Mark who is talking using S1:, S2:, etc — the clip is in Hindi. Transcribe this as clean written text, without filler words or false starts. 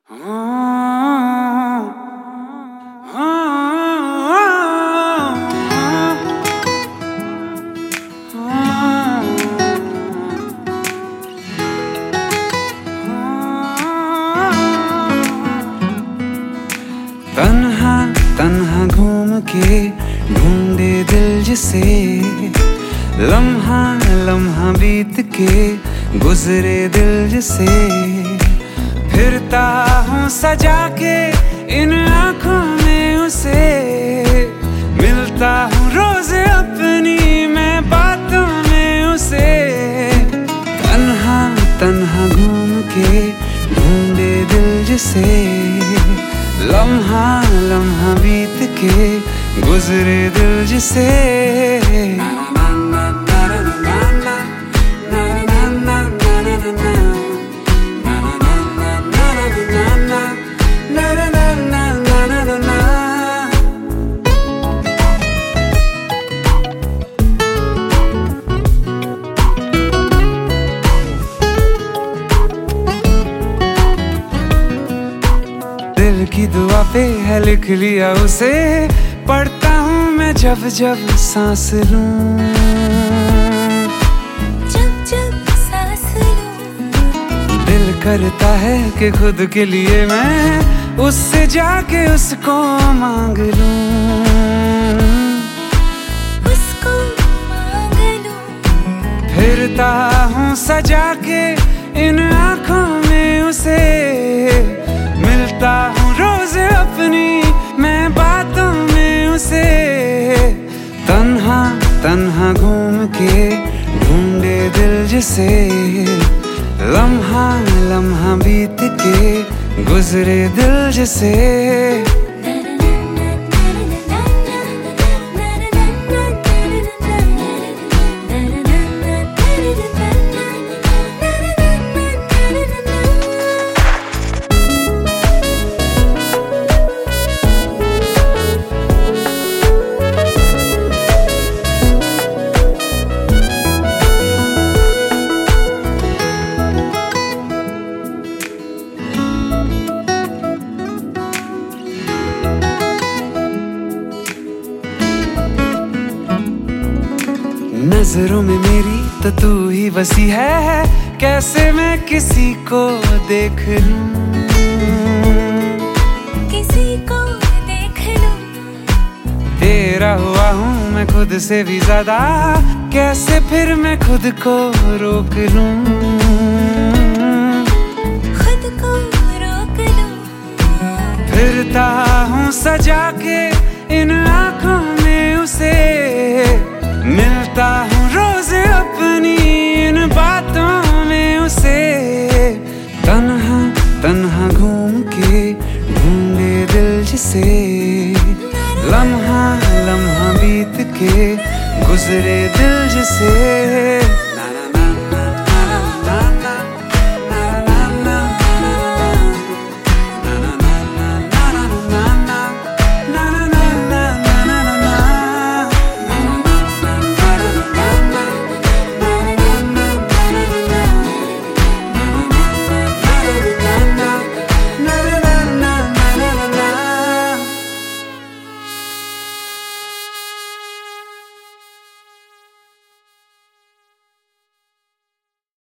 S1: तन्हा तन्हा घूम के ढूंढे दिल जिसे, लम्हा लम्हा बीत के गुजरे दिल जिसे, फिरता हूँ सजा के इन आँखों में उसे, मिलता हूँ रोज अपनी मैं बातों में उसे। तन्हा तन्हा घूम के ढूंढे दिल जिसे, लम्हा लम्हा बीत के गुजरे दिल जिसे। दिल की दुआ पे है लिख लिया उसे, पढ़ता हूँ मैं जब जब सांस लूं,
S2: जब जब सांस लूं।
S1: दिल करता है कि खुद के लिए मैं उससे जाके उसको मांग लूं,
S2: उसको मांग लूं।
S1: फिरता हूँ सजा के इन आँखों में उसे, मिलता हूँ रोज अपनी मैं बातों में उसे। तन्हा तन्हा घूम के ढूंढे दिल जिसे, लम्हा लम्हा बीत के गुजरे दिल जिसे। नजरों में मेरी तो तू ही बसी है, कैसे मैं किसी को देख लूं,
S2: किसी को देख लूं।
S1: तेरा हुआ हूँ मैं खुद से भी ज्यादा, कैसे फिर मैं खुद को रोक लूं,
S2: खुद को रोक लूं।
S1: फिरता हूँ सजा के इन आँखों में उसे, मिलता हूँ रोज अपनी इन बातों में उसे। तन्हा तन्हा घूम के ढूंढे दिल जिसे, लम्हा लम्हा बीत के गुजरे दिल जिसे।